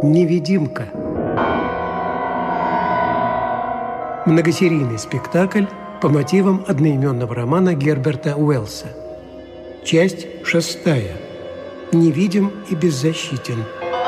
Невидимка. Многосерийный спектакль по мотивам одноименного романа Герберта Уэллса. Часть 6. Невидим и беззащитен.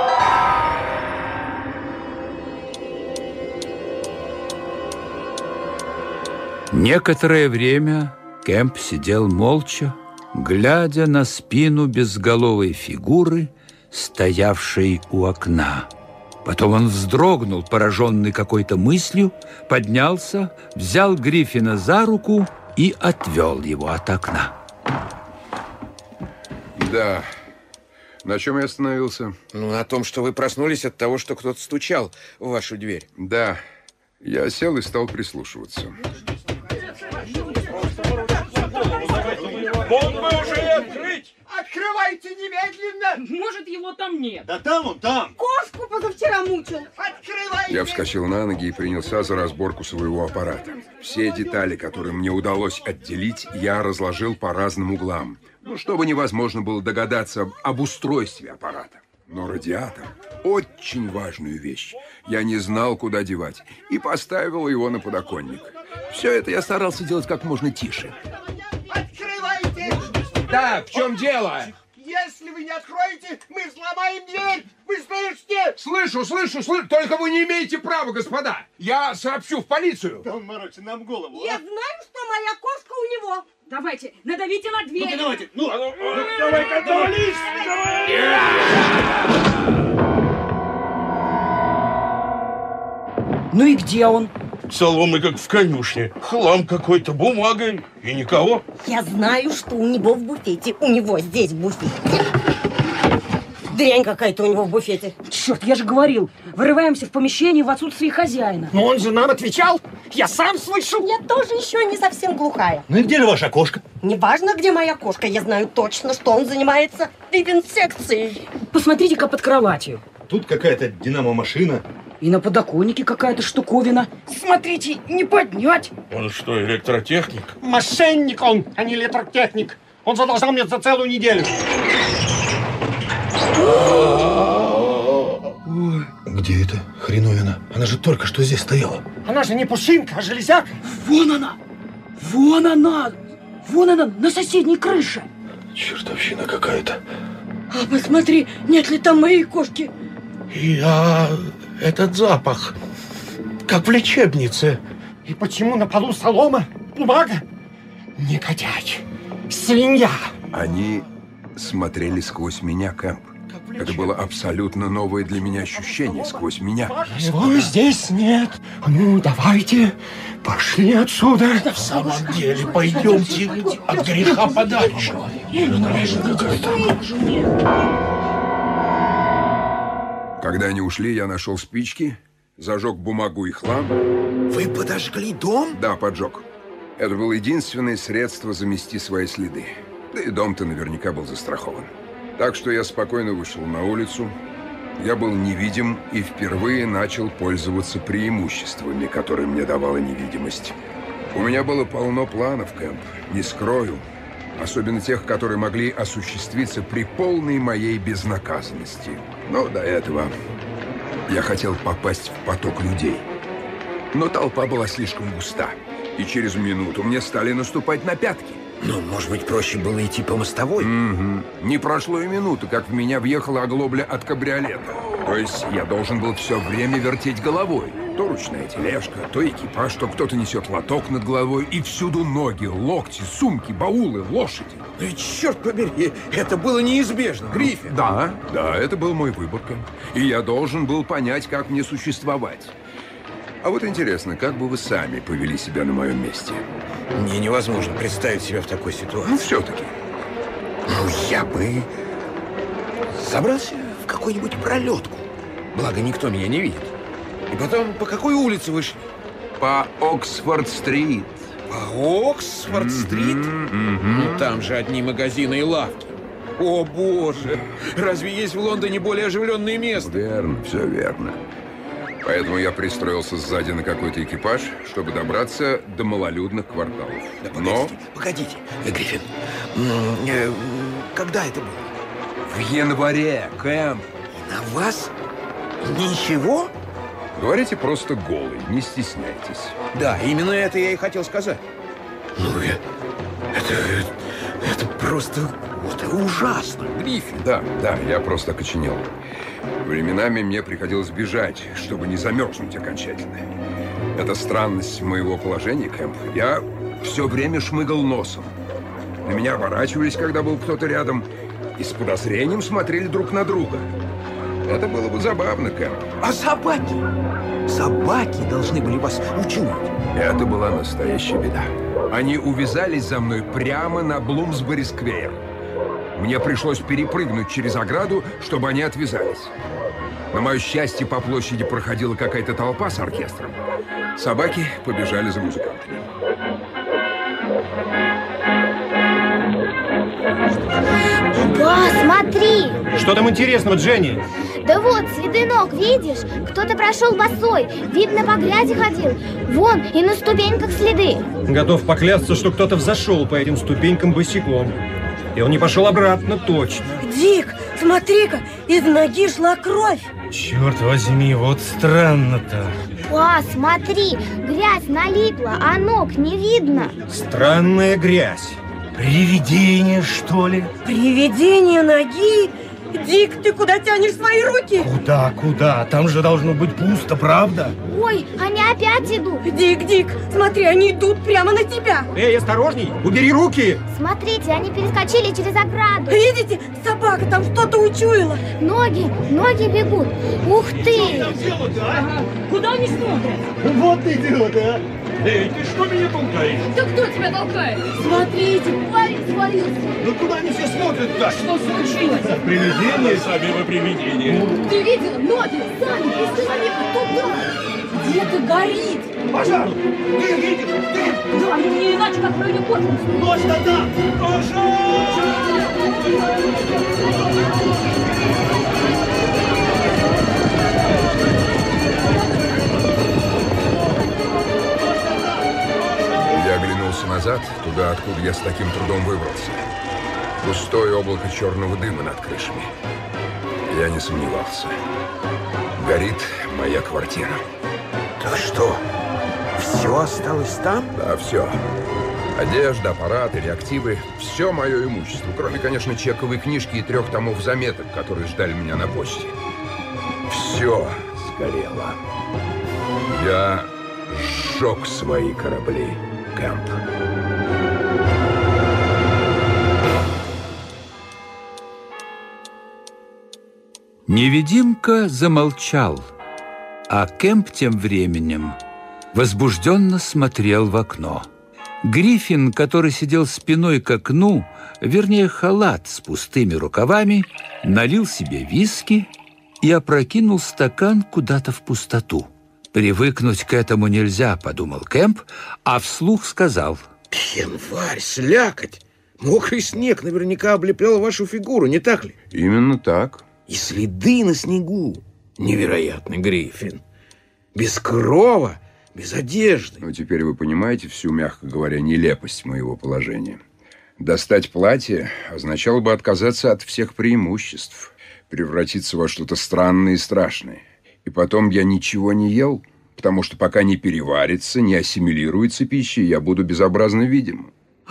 Некоторое время Кэмп сидел молча, глядя на спину безголовой фигуры, стоявшей у окна. Потом он вздрогнул, пораженный какой-то мыслью, поднялся, взял Гриффина за руку и отвел его от окна. Да. На чем я остановился? Ну, на том, что вы проснулись от того, что кто-то стучал в вашу дверь. Да. Я сел и стал прислушиваться. Мог бы уже открыть! Открывайте немедленно! Может, его там нет. Да там он, там! Кошку позавчера мучил. Открывайте! Я вскочил на ноги и принялся за разборку своего аппарата. Все детали, которые мне удалось отделить, я разложил по разным углам. Ну, чтобы невозможно было догадаться об устройстве аппарата. Но радиатор – очень важную вещь. Я не знал, куда девать, и поставил его на подоконник. Все это я старался делать как можно тише. Открывайте! Так, в чем дело? Если вы не откроете, мы взломаем дверь! Вы слышите? Слышу, только вы не имеете права, господа. Я сообщу в полицию. Да он морочит нам голову. Я знаю, что моя кошка у него. Давайте, надавите на дверь. Ну-ка, давайте. Давай-ка, отвались! Ну и где он? Соломы как в конюшне. Хлам какой-то, бумага и никого. Я знаю, что у него в буфете. У него здесь в буфете. Дрянь какая-то у него в буфете. Черт, я же говорил, вырываемся в помещение в отсутствие хозяина. Но он же нам отвечал. Я сам слышу. Я тоже еще не совсем глухая. Ну и где же ваша кошка? Неважно, где моя кошка, я знаю точно, что он занимается вивисекцией. Посмотрите-ка под кроватью. Тут какая-то динамо-машина. И на подоконнике какая-то штуковина. Смотрите, не поднять. Он что, электротехник? Мошенник он, а не электротехник. Он задолжал мне за целую неделю. Где эта хреновина? Она же только что здесь стояла. Она же не пушинка, а железяка. Вон она! Вон она! Вон она, на соседней крыше. Чертовщина какая-то. А посмотри, нет ли там моей кошки? Этот запах, как в лечебнице. И почему на полу солома, бумага? Негодяй, свинья. Они смотрели сквозь меня, Кэмп. Это было абсолютно новое для меня ощущение, сквозь меня. Его здесь нет. Ну, давайте, пошли отсюда. В самом деле, пойдемте от греха подальше. Когда они ушли, я нашел спички, зажег бумагу и хлам. Вы подожгли дом? Да, поджег. Это было единственное средство замести свои следы. Да и дом-то наверняка был застрахован. Так что я спокойно вышел на улицу. Я был невидим и впервые начал пользоваться преимуществами, которые мне давала невидимость. У меня было полно планов, Кэмп, не скрою. Особенно тех, которые могли осуществиться при полной моей безнаказанности. Но до этого я хотел попасть в поток людей. Но толпа была слишком густа. И через минуту мне стали наступать на пятки. Ну, может быть, проще было идти по мостовой? Не прошло и минуты, как в меня въехала оглобля от кабриолета. То есть я должен был все время вертеть головой. То ручная тележка, то экипаж, то кто-то несет лоток над головой. И всюду ноги, локти, сумки, баулы, лошади. Ну и черт побери, это было неизбежно, Гриффин. Да, это был мой выбор, Кэмп. И я должен был понять, как мне существовать. А вот интересно, как бы вы сами повели себя на моем месте? Мне невозможно представить себя в такой ситуации. Ну, все-таки. Ну, я бы забрался в какую-нибудь пролетку. Благо, никто меня не видит. И потом, по какой улице вышли? По Оксфорд-стрит. По Оксфорд-стрит? Ну, там же одни магазины и лавки. О, боже! Разве есть в Лондоне более оживленное место? Верно, все верно. Поэтому я пристроился сзади на какой-то экипаж, чтобы добраться до малолюдных кварталов. Да, Но погодите, Гриффин. Когда это было? в январе, Кэмп. На вас Ничего? Говорите просто голый, не стесняйтесь. Да, именно это я и хотел сказать. Ну, это просто... Это ужасно, Гриффин. Да, я просто окоченел. Временами мне приходилось бежать, чтобы не замерзнуть окончательно. Это странность моего положения, Кэмп. Я все время шмыгал носом. На меня оборачивались, когда был кто-то рядом, и с подозрением смотрели друг на друга. Это было бы забавно, Кэмп. А собаки? Собаки должны были вас учуять. Это была настоящая беда. Они увязались за мной прямо на Блумсбери-сквер. Мне пришлось перепрыгнуть через ограду, чтобы они отвязались. На мое счастье, по площади проходила какая-то толпа с оркестром. Собаки побежали за музыкантами. Ба, смотри! Что там интересного, Дженни? Да вот, следы ног, видишь? Кто-то прошел босой, видно, по грязи ходил. Вон, и на ступеньках следы. Готов поклясться, что кто-то взошел по этим ступенькам босиком. И он не пошел обратно, точно. Дик, смотри-ка, из ноги шла кровь. Черт возьми, вот странно-то. Ба, смотри, грязь налипла, а ног не видно. Странная грязь. Привидение, что ли? Привидение ноги? Дик, ты куда тянешь свои руки? Куда? Там же должно быть пусто, правда? Ой, они опять идут. Дик, смотри, они идут прямо на тебя. Эй, осторожней, убери руки! Смотрите, они перескочили через ограду. Видите, собака там что-то учуяла. Ноги бегут. Ух ты! Куда они смотрят? Вот идет, а! Эй, ты что меня толкаешь? Да кто тебя толкает? Смотрите, парень свалился. Ну куда они все смотрят-то? Что случилось? Привидение? Сами вы привидения. Ты видела? Ноги сами из человека туда. Где-то горит. Пожар! Ты видишь? Ты! Да, не иначе, как в районе космоса. Точно да! Пожар! Я оглянулся назад, туда, откуда я с таким трудом выбрался. Густое облако черного дыма над крышами. Я не сомневался. Горит моя квартира. Так что, все осталось там? Да, все. Одежда, аппараты, реактивы. Все мое имущество. Кроме, конечно, чековой книжки и 3 томов заметок, которые ждали меня на почте. Все сгорело. Я сжег свои корабли, Кэмп. Невидимка замолчал, а Кэмп тем временем возбужденно смотрел в окно. Гриффин, который сидел спиной к окну, вернее, халат с пустыми рукавами, налил себе виски и опрокинул стакан куда-то в пустоту. «Привыкнуть к этому нельзя», — подумал Кэмп, а вслух сказал: Январь, слякоть. Мокрый снег наверняка облеплял вашу фигуру, не так ли? Именно так. И следы на снегу. Невероятный, Гриффин. Без крова, без одежды. Но теперь вы понимаете всю, мягко говоря, нелепость моего положения. Достать платье означало бы отказаться от всех преимуществ, превратиться во что-то странное и страшное. И потом я ничего не ел, потому что пока не переварится, не ассимилируется пища, я буду безобразно видим.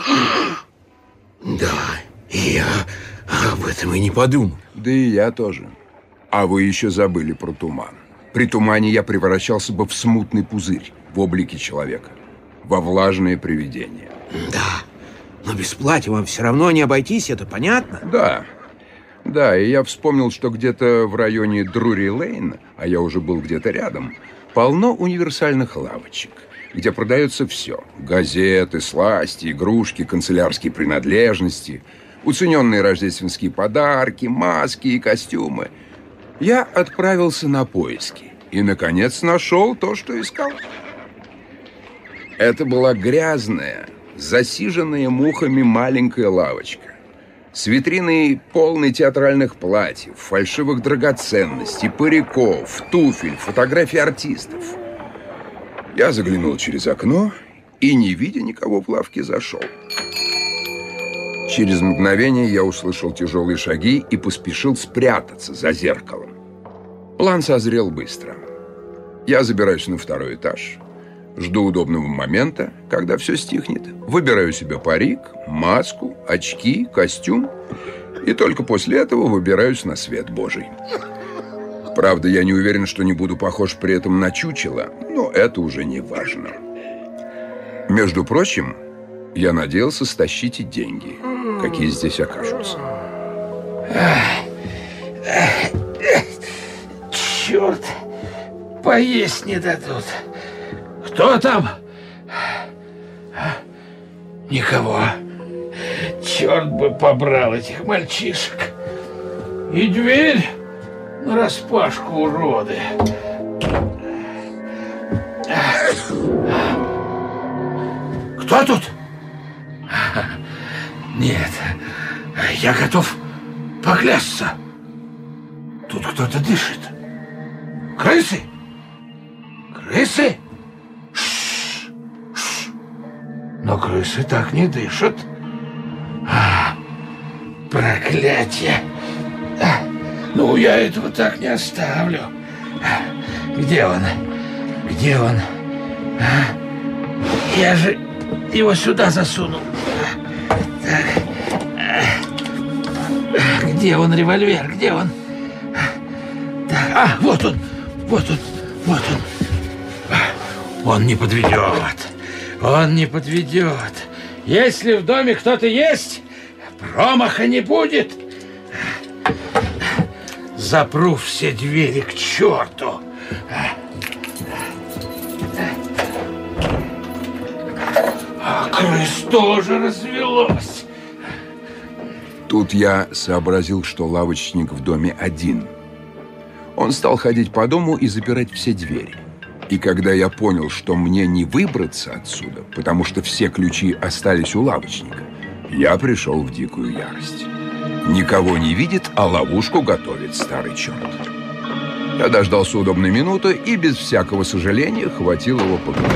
Да, я об этом и не подумал. Да и я тоже. А вы еще забыли про туман. При тумане я превращался бы в смутный пузырь в облике человека, во влажное привидение. Да, но без платья вам все равно не обойтись, это понятно? Да, и я вспомнил, что где-то в районе Друри-Лейн, а я уже был где-то рядом, полно универсальных лавочек, где продается все. Газеты, сласти, игрушки, канцелярские принадлежности, уцененные рождественские подарки, маски и костюмы. Я отправился на поиски и, наконец, нашел то, что искал. Это была грязная, засиженная мухами маленькая лавочка с витриной полной театральных платьев, фальшивых драгоценностей, париков, туфель, фотографий артистов. Я заглянул через окно и, не видя никого в лавке, зашел. Через мгновение я услышал тяжелые шаги и поспешил спрятаться за зеркалом. План созрел быстро. Я забираюсь на второй этаж, жду удобного момента, когда все стихнет, выбираю себе парик, маску, очки, костюм, и только после этого выбираюсь на свет Божий. Правда, я не уверен, что не буду похож при этом на чучело, но это уже не важно. Между прочим, я надеялся стащить и деньги, какие здесь окажутся. Черт, поесть не дадут. Кто там? Никого. Черт бы побрал этих мальчишек. И дверь нараспашку, уроды. Кто тут? Нет, я готов поклясться. Тут кто-то дышит. Крысы? Крысы? Ш-ш-ш. Но крысы так не дышат. Проклятие. Ну, я этого так не оставлю. Где он? Где он? Я же его сюда засунул. Так. Где он, револьвер? Где он? Так. Вот он. Вот он. Вот он. Он не подведет. Он не подведет. Если в доме кто-то есть, промаха не будет. Запру все двери к черту. А крыс тоже развелось. Тут я сообразил, что лавочник в доме один. Он стал ходить по дому и запирать все двери. И когда я понял, что мне не выбраться отсюда, потому что все ключи остались у лавочника, я пришел в дикую ярость. Никого не видит, а ловушку готовит старый черт. Я дождался удобной минуты и без всякого сожаления хватил его по голове.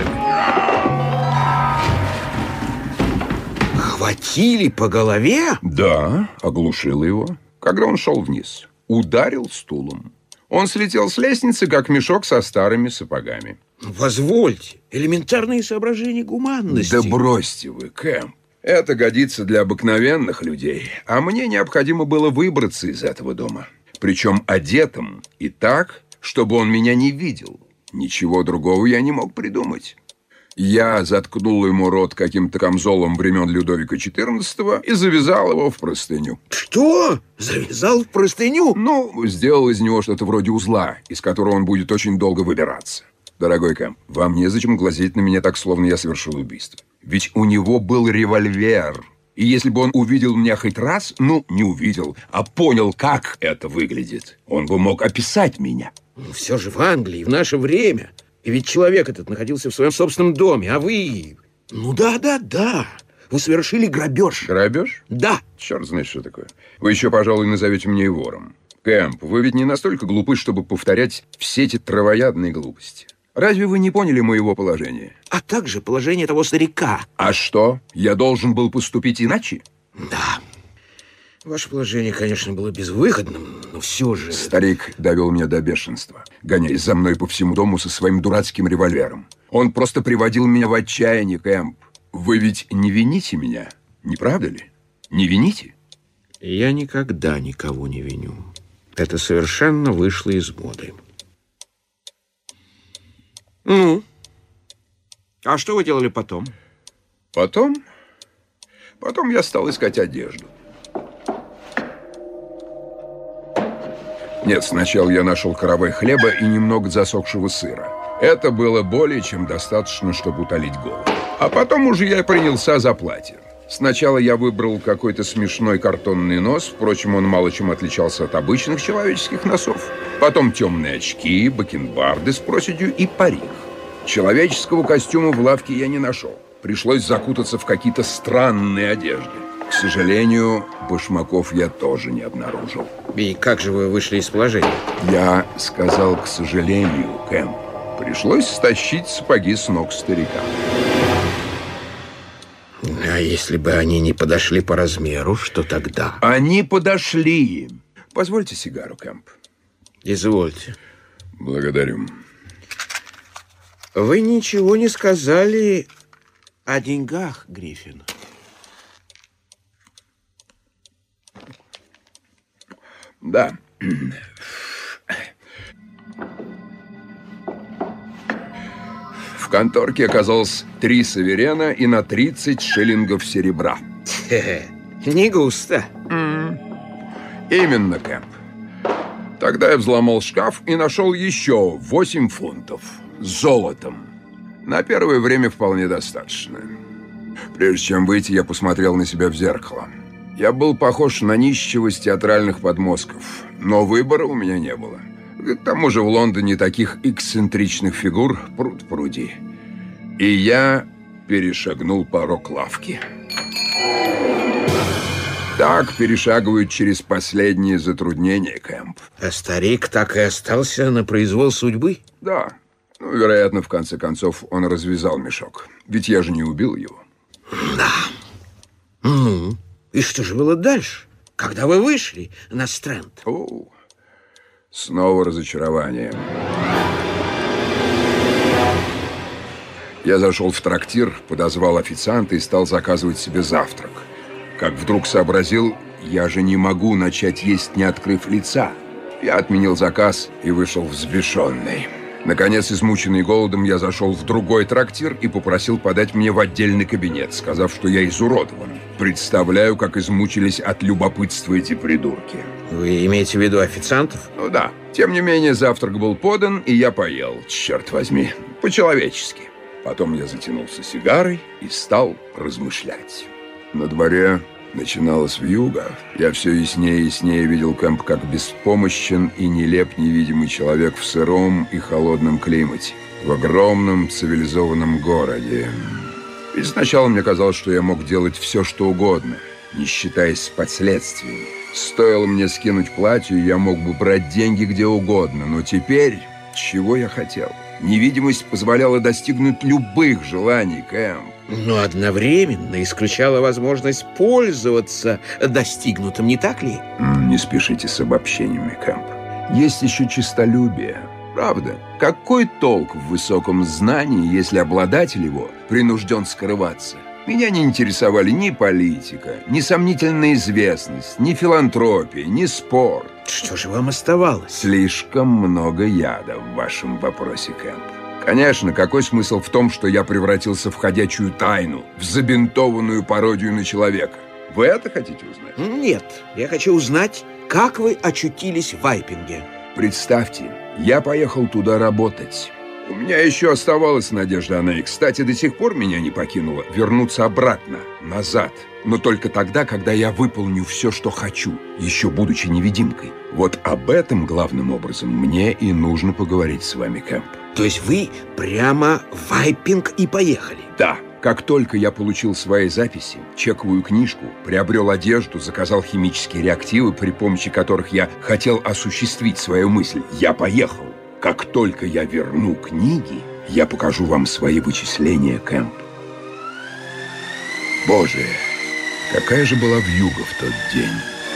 Хватили по голове? Да, оглушил его, когда он шел вниз. Ударил стулом. Он слетел с лестницы, как мешок со старыми сапогами. Позвольте, элементарные соображения гуманности. Да бросьте вы, Кэмп. Это годится для обыкновенных людей, а мне необходимо было выбраться из этого дома. Причем одетым и так, чтобы он меня не видел. Ничего другого я не мог придумать. Я заткнул ему рот каким-то камзолом времен Людовика XIV и завязал его в простыню. Что? Завязал в простыню? Ну, сделал из него что-то вроде узла, из которого он будет очень долго выбираться. Дорогой Кэмп, вам незачем глазеть на меня так, словно я совершил убийство. Ведь у него был револьвер. И если бы он увидел меня хоть раз, ну, не увидел, а понял, как это выглядит, он бы мог описать меня. Но все же в Англии, в наше время. И ведь человек этот находился в своем собственном доме, а вы... Ну да. Вы совершили грабеж. Грабеж? Да. Черт знает, что такое. Вы еще, пожалуй, назовете меня и вором. Кэмп, вы ведь не настолько глупы, чтобы повторять все эти травоядные глупости. Разве вы не поняли моего положения? А также положение того старика. А что? Я должен был поступить иначе? Да. Ваше положение, конечно, было безвыходным, но все же... Старик довел меня до бешенства, гоняясь за мной по всему дому со своим дурацким револьвером. Он просто приводил меня в отчаяние, Кэмп. Вы ведь не вините меня, не правда ли? Не вините? Я никогда никого не виню. Это совершенно вышло из моды. Ну, а что вы делали потом? Потом я стал искать одежду. Нет, сначала я нашел каравай хлеба и немного засохшего сыра. Это было более чем достаточно, чтобы утолить голод. А потом уже я принялся за платье. Сначала я выбрал какой-то смешной картонный нос, впрочем, он мало чем отличался от обычных человеческих носов. Потом темные очки, бакенбарды с проседью и парик. Человеческого костюма в лавке я не нашел. Пришлось закутаться в какие-то странные одежды. К сожалению, башмаков я тоже не обнаружил. И как же вы вышли из положения? Я сказал, к сожалению, Кэмп. Пришлось стащить сапоги с ног старика. А если бы они не подошли по размеру, что тогда? Они подошли. Позвольте сигару, Кэмп. Извольте. Благодарю. Вы ничего не сказали о деньгах, Гриффин. Да. В конторке оказалось 3 суверена и на 30 шиллингов серебра. Не густо. Именно, Кэмп. Тогда я взломал шкаф и нашел еще 8 фунтов с золотом. На первое время вполне достаточно. Прежде чем выйти, я посмотрел на себя в зеркало. Я был похож на нищего с театральных подмостков, но выбора у меня не было. К тому же в Лондоне таких эксцентричных фигур пруд-пруди. И я перешагнул порог лавки. Так перешагивают через последние затруднения, Кэмп. А старик так и остался на произвол судьбы? Да. Ну, вероятно, в конце концов, он развязал мешок. Ведь я же не убил его. Да. Ну, и что же было дальше, когда вы вышли на Стрэнд? О, снова разочарование. Я зашел в трактир, подозвал официанта и стал заказывать себе завтрак. Как вдруг сообразил, я же не могу начать есть, не открыв лица. Я отменил заказ и вышел взбешенный. Наконец, измученный голодом, я зашел в другой трактир и попросил подать мне в отдельный кабинет, сказав, что я изуродован. Представляю, как измучились от любопытства эти придурки. Вы имеете в виду официантов? Ну да. Тем не менее, завтрак был подан, и я поел, черт возьми, по-человечески. Потом я затянулся сигарой и стал размышлять. На дворе начиналась вьюга. Я все яснее и яснее видел Кэмп как беспомощен и нелеп невидимый человек в сыром и холодном климате, в огромном цивилизованном городе. И сначала мне казалось, что я мог делать все, что угодно, не считаясь последствиями. Стоило мне скинуть платье, я мог бы брать деньги где угодно, но теперь чего я хотел? Невидимость позволяла достигнуть любых желаний, Кэмп. Но одновременно исключала возможность пользоваться достигнутым, не так ли? Не спешите с обобщениями, Кэмп. Есть еще честолюбие. Правда, какой толк в высоком знании, если обладатель его принужден скрываться? Меня не интересовали ни политика, ни сомнительная известность, ни филантропия, ни спорт. Что же вам оставалось? Слишком много яда в вашем вопросе, Кэмп. Конечно, какой смысл в том, что я превратился в ходячую тайну, в забинтованную пародию на человека? Вы это хотите узнать? Нет, я хочу узнать, как вы очутились в Вайпинге. Представьте, я поехал туда работать. У меня еще оставалась надежда, она и, кстати, до сих пор меня не покинула, вернуться обратно, назад. Но только тогда, когда я выполню все, что хочу, еще будучи невидимкой. Вот об этом, главным образом, мне и нужно поговорить с вами, Кэмп. То есть вы прямо в Вайпинг и поехали? Да. Как только я получил свои записи, чековую книжку, приобрел одежду, заказал химические реактивы, при помощи которых я хотел осуществить свою мысль, я поехал. Как только я верну книги, я покажу вам свои вычисления, Кэмп. Боже, какая же была вьюга в тот день.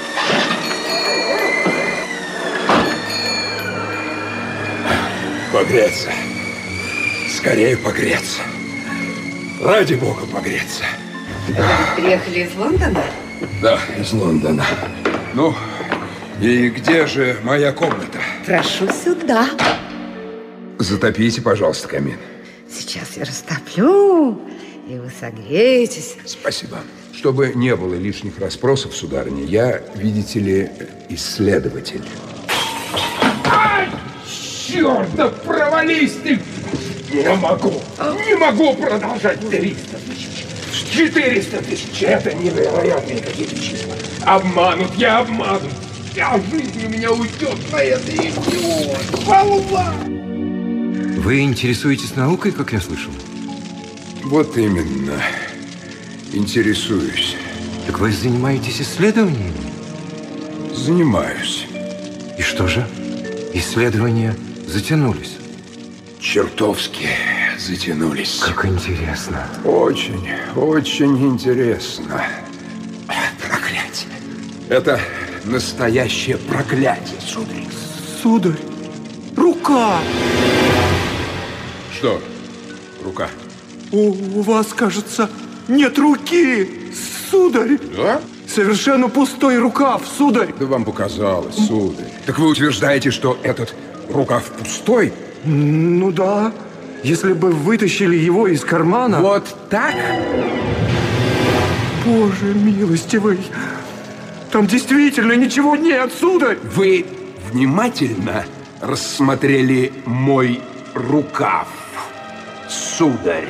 Погреться. Скорее погреться. Ради бога, погреться. Вы приехали из Лондона? Да, из Лондона. Ну, и где же моя комната? Прошу сюда. Затопите, пожалуйста, камин. Сейчас я растоплю, и вы согреетесь. Спасибо. Чтобы не было лишних расспросов, сударыня, я, видите ли, исследователь. Ай! Черт, да провались ты! Не могу продолжать. 300 тысяч, 400 тысяч. Это невероятные какие-то числа. Обманут, я обманут. Вся жизнь у меня уйдет на это идиот. Волва! Вы интересуетесь наукой, как я слышал? Вот именно. Интересуюсь. Так вы занимаетесь исследованиями? Занимаюсь. И что же? Исследования затянулись? Чертовски затянулись. Как интересно. Очень, очень интересно. Проклятие. Это настоящее проклятие, сударь. сударь, рука. Что? Рука. У вас, кажется, нет руки, сударь. Да? Совершенно пустой рукав, сударь. Да вам показалось, сударь. Так вы утверждаете, что этот рукав пустой? Ну да. Если бы вытащили его из кармана... Вот так? Боже милостивый. Там действительно ничего нет, сударь. Вы внимательно рассмотрели мой рукав, сударь?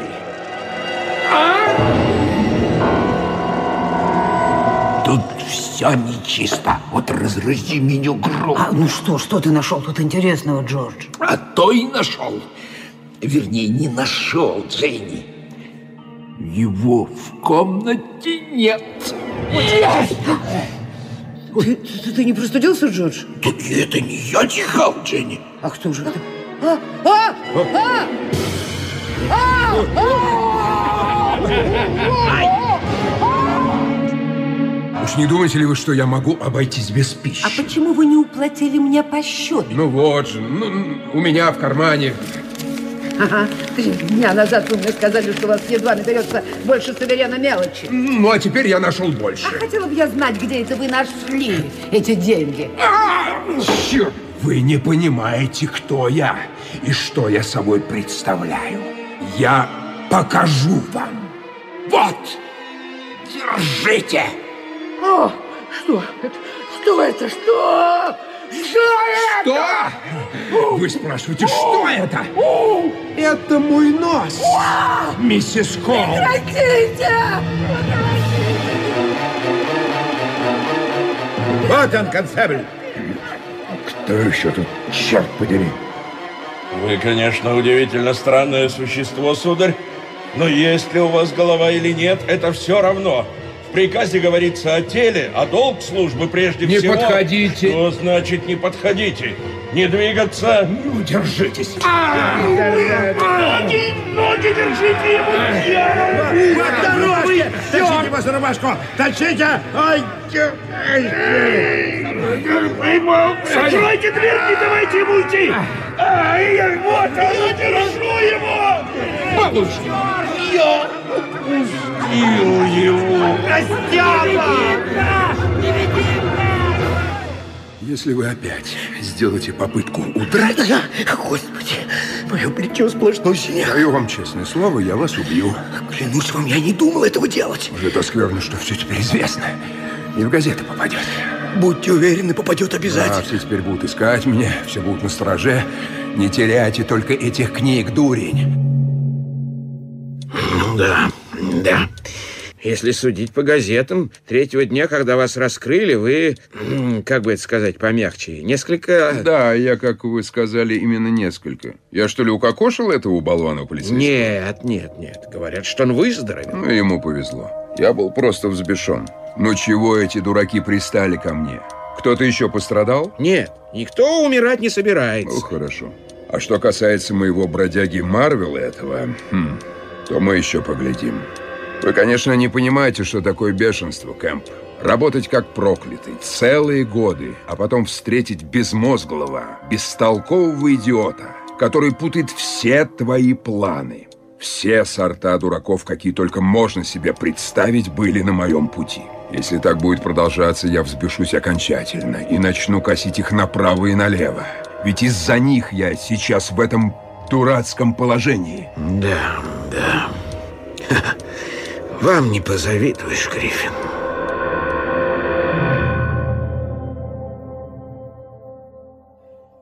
Тут все нечисто. Вот разрази меня гром. Ну что ты нашел тут интересного, Джордж? А то и нашел. Вернее, не нашел, Дженни. Его в комнате нет. Ты не простудился, Джордж? Да это не я чихал, Дженни. А кто же это? Уж не думаете ли вы, что я могу обойтись без пищи? А почему вы не уплатили мне по счету? Ну вот же, у меня в кармане. Ага. 3 дня назад вы мне сказали, что у вас едва наберется больше суверена мелочи. Ну, а теперь я нашел больше. А хотела бы я знать, где это вы нашли эти деньги. Черт! Вы не понимаете, кто я и что я собой представляю. Я покажу вам. Вот! Держите! О, что это? Что это? Что? Что? Вы спрашиваете, что это? Это мой нос, миссис Холл. Прекратите! Вот он, констебль. Кто еще тут, черт подери? Вы, конечно, удивительно странное существо, сударь. Но есть ли у вас голова или нет, это все равно. В приказе говорится о теле, а долг службы прежде всего... Не подходите. Что значит не подходите? Не двигаться. Ну, держитесь. Ноги держите ему! Осторожнее! Тащите его за рубашку! Тащите! Ой! Закройте дверь, не давайте ему уйти! Ай, вот, я держу его! Бабушка! Я отпустил его! Если вы опять сделаете попытку удрать... Господи, мое плечо сплошной синяк. Даю вам честное слово, я вас убью. Клянусь вам, я не думал этого делать. Уже то скверно, что все теперь известно. И в газеты попадет. Будьте уверены, попадет обязательно. А все теперь будут искать меня, все будут на страже. Не теряйте только этих книг, дурень. Ну да. Если судить по газетам, 3-го дня, когда вас раскрыли, вы, как бы это сказать помягче, несколько... Да, я, как вы сказали, именно несколько. Я что ли укокошил этого болвана полицейского? Нет. Говорят, что он выздоровел. Ну, ему повезло. Я был просто взбешен. Ну чего эти дураки пристали ко мне? Кто-то еще пострадал? Нет, никто умирать не собирается. Ну, хорошо. А что касается моего бродяги Марвела этого, то мы еще поглядим. Вы, конечно, не понимаете, что такое бешенство, Кэмп. Работать как проклятый целые годы, а потом встретить безмозглого, бестолкового идиота, который путает все твои планы. Все сорта дураков, какие только можно себе представить, были на моем пути. Если так будет продолжаться, я взбешусь окончательно и начну косить их направо и налево. Ведь из-за них я сейчас в этом дурацком положении. Да. Вам не позавидуешь, Гриффин.